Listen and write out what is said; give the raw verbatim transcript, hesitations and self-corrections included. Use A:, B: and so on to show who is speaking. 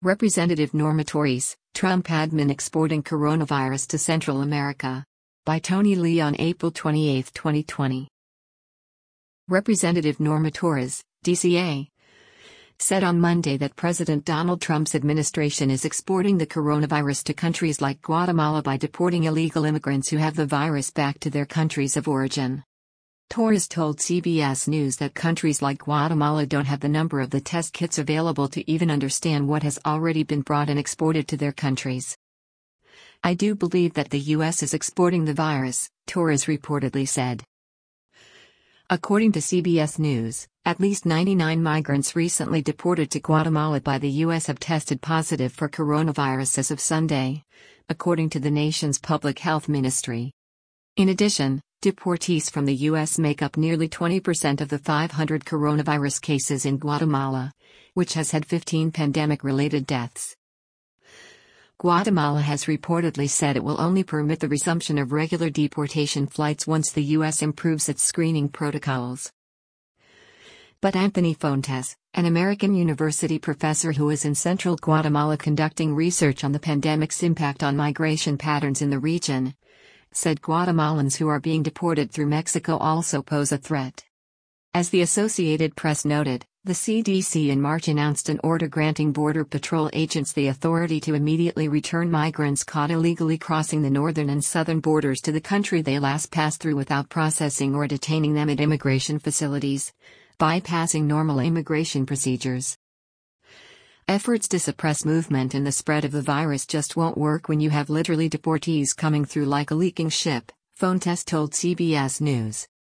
A: Representative Norma Torres, Trump admin exporting coronavirus to Central America. By Tony Lee on April twenty-eighth, twenty twenty. Representative Norma Torres, D C A, said on Monday that President Donald Trump's administration is exporting the coronavirus to countries like Guatemala by deporting illegal immigrants who have the virus back to their countries of origin. Torres told C B S News that countries like Guatemala don't have the number of the test kits available to even understand what has already been brought and exported to their countries. "I do believe that the U S is exporting the virus," Torres reportedly said. According to C B S News, at least ninety-nine migrants recently deported to Guatemala by the U S have tested positive for coronavirus as of Sunday, according to the nation's public health ministry. In addition, deportees from the U S make up nearly twenty percent of the five hundred coronavirus cases in Guatemala, which has had fifteen pandemic-related deaths. Guatemala has reportedly said it will only permit the resumption of regular deportation flights once the U S improves its screening protocols. But Anthony Fontes, an American university professor who is in central Guatemala conducting research on the pandemic's impact on migration patterns in the region, said Guatemalans who are being deported through Mexico also pose a threat. As the Associated Press noted, the C D C in March announced an order granting Border Patrol agents the authority to immediately return migrants caught illegally crossing the northern and southern borders to the country they last passed through without processing or detaining them at immigration facilities, bypassing normal immigration procedures. Efforts to suppress movement and the spread of the virus just won't work when you have literally deportees coming through like a leaking ship, Fontes told C B S News.